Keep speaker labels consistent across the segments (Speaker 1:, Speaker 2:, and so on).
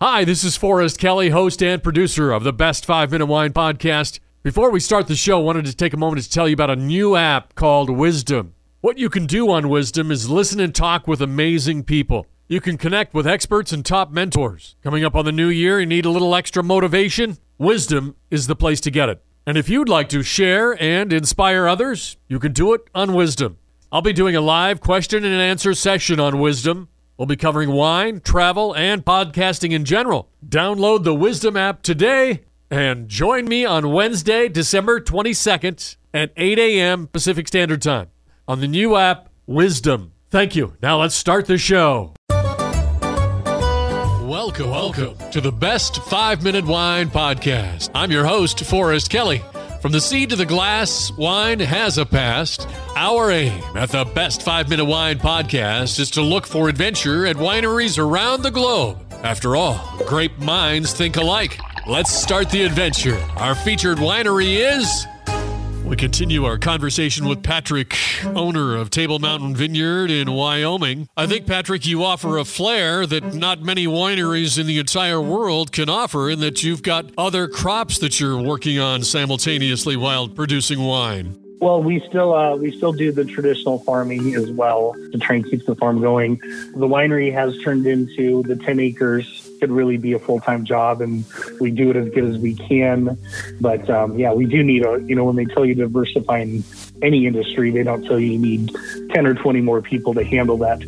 Speaker 1: Hi, this is Forrest Kelly, host and producer of the Best 5 Minute Wine Podcast. Before we start the show, I wanted to take a moment to tell you about a new app called Wisdom. What you can do on Wisdom is listen and talk with amazing people. You can connect with experts and top mentors. Coming up on the new year, you need a little extra motivation? Wisdom is the place to get it. And if you'd like to share and inspire others, you can do it on Wisdom. I'll be doing a live question and answer session on Wisdom. We'll be covering wine, travel, and podcasting in general. Download the Wisdom app today and join me on Wednesday, December 22nd at 8 a.m. Pacific Standard Time on the new app, Wisdom. Thank you. Now let's start the show. Welcome to the Best 5 Minute Wine Podcast. I'm your host, Forrest Kelly. From the seed to the glass, wine has a past. Our aim at the Best 5 Minute Wine Podcast is to look for adventure at wineries around the globe. After all, grape minds think alike. Let's start the adventure. Our featured winery is... We continue our conversation with Patrick, owner of Table Mountain Vineyard in Wyoming. I think, Patrick, you offer a flair that not many wineries in the entire world can offer, in that you've got other crops that you're working on simultaneously while producing wine.
Speaker 2: Well, we still do the traditional farming as well to try and keep the farm going. The winery has turned into the 10 acres. Could really be a full-time job, and we do it as good as we can. But we do need when they tell you to diversify in any industry, they don't tell you need 10 or 20 more people to handle those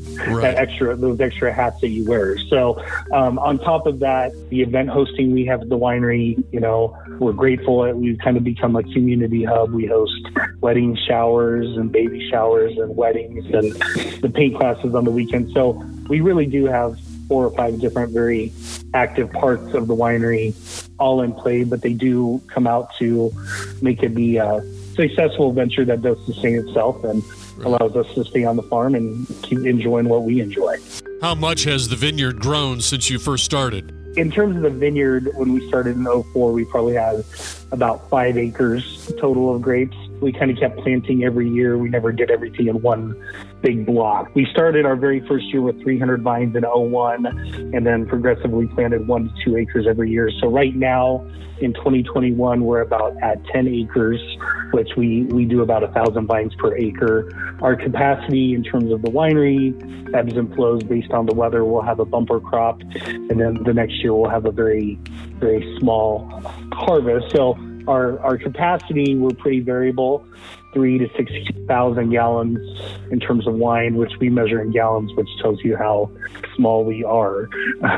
Speaker 2: extra hats that you wear. So on top of that, the event hosting we have at the winery, we're grateful that we've kind of become a community hub. We host wedding showers and baby showers and weddings and the paint classes on the weekend. So we really do have 4 or 5 different very active parts of the winery all in play, but they do come out to make it be a successful venture that does sustain itself and allows us to stay on the farm and keep enjoying what we enjoy.
Speaker 1: How much has the vineyard grown since you first started?
Speaker 2: In terms of the vineyard, when we started in 2004, we probably had about 5 acres total of grapes. We kind of kept planting every year. We never did everything in one big block. We started our very first year with 300 vines in 2001, and then progressively planted 1 to 2 acres every year. So right now, in 2021, we're about at 10 acres, which we do about 1,000 vines per acre. Our capacity in terms of the winery ebbs and flows based on the weather. We'll have a bumper crop, and then the next year we'll have a very, very small harvest. So our capacity, we're pretty variable, 3,000 to 6,000 gallons in terms of wine, which we measure in gallons, which tells you how small we are.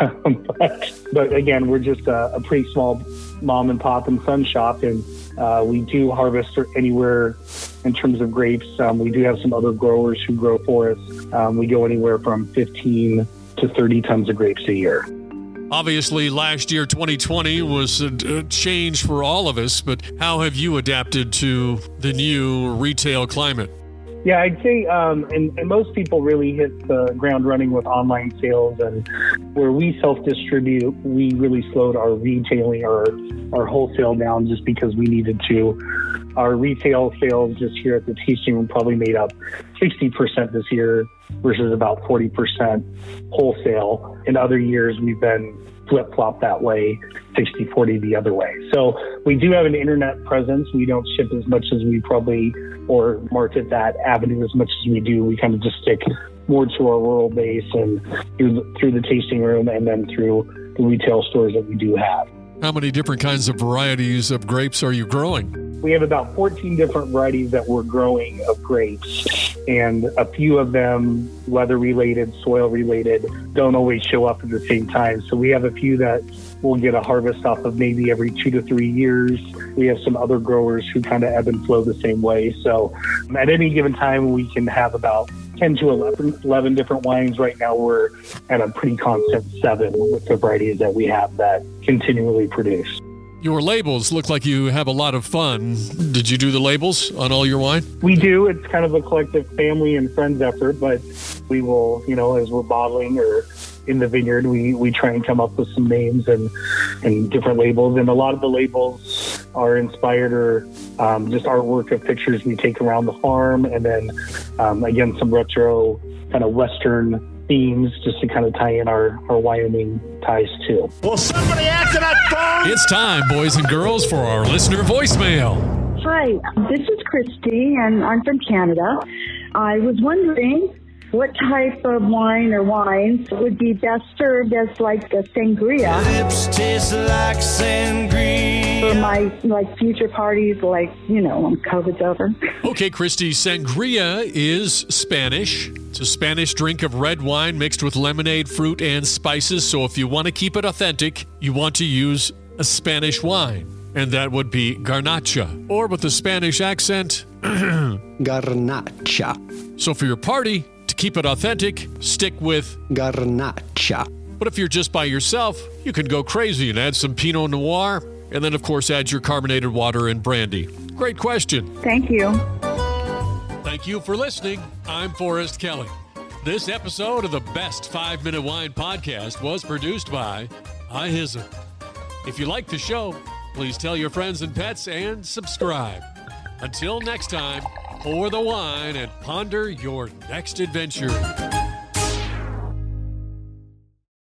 Speaker 2: but again, we're just a pretty small mom and pop and son shop, and we do harvest anywhere in terms of grapes. We do have some other growers who grow for us. We go anywhere from 15 to 30 tons of grapes a year.
Speaker 1: Obviously, last year, 2020, was a change for all of us, but how have you adapted to the new retail climate?
Speaker 2: Yeah, I'd say, and most people really hit the ground running with online sales, and where we self-distribute, we really slowed our retailing or our wholesale down just because we needed to. Our retail sales just here at the tasting room probably made up 60% this year versus about 40% wholesale. In other years, we've been flip-flop that way, 60-40 the other way. So we do have an internet presence. We don't ship as much as we probably, or market that avenue as much as we do. We kind of just stick more to our rural base and through the tasting room and then through the retail stores that we do have.
Speaker 1: How many different kinds of varieties of grapes are you growing?
Speaker 2: We have about 14 different varieties that we're growing of grapes, and a few of them, weather-related, soil-related, don't always show up at the same time. So we have a few that we'll get a harvest off of maybe every 2 to 3 years. We have some other growers who kind of ebb and flow the same way. So at any given time, we can have about 10 to 11 different wines. Right now, we're at a pretty constant 7 with the varieties that we have that continually produce.
Speaker 1: Your labels look like you have a lot of fun. Did you do the labels on all your wine?
Speaker 2: We do. It's kind of a collective family and friends effort, but we will, as we're bottling or in the vineyard, we try and come up with some names and different labels. And a lot of the labels are inspired or just artwork of pictures we take around the farm. And then, again, some retro kind of Western themes just to kind of tie in our Wyoming ties too.
Speaker 3: Will somebody answer that phone?
Speaker 1: It's time, boys and girls, for our listener voicemail.
Speaker 4: Hi, this is Christy, and I'm from Canada. I was wondering what type of wine or wines would be best served as like a sangria.
Speaker 3: Lips taste like sangria.
Speaker 4: For my future parties, when COVID's over.
Speaker 1: Okay, Christy, sangria is Spanish. It's a Spanish drink of red wine mixed with lemonade, fruit, and spices. So if you want to keep it authentic, you want to use a Spanish wine. And that would be garnacha. Or with a Spanish accent,
Speaker 5: Garnacha.
Speaker 1: So for your party, to keep it authentic, stick with
Speaker 5: Garnacha.
Speaker 1: But if you're just by yourself, you can go crazy and add some Pinot Noir. And then, of course, add your carbonated water and brandy. Great question.
Speaker 4: Thank you.
Speaker 1: Thank you for listening. I'm Forrest Kelly. This episode of the Best 5 Minute Wine Podcast was produced by iHizzle. If you like the show, please tell your friends and pets and subscribe. Until next time, pour the wine and ponder your next adventure.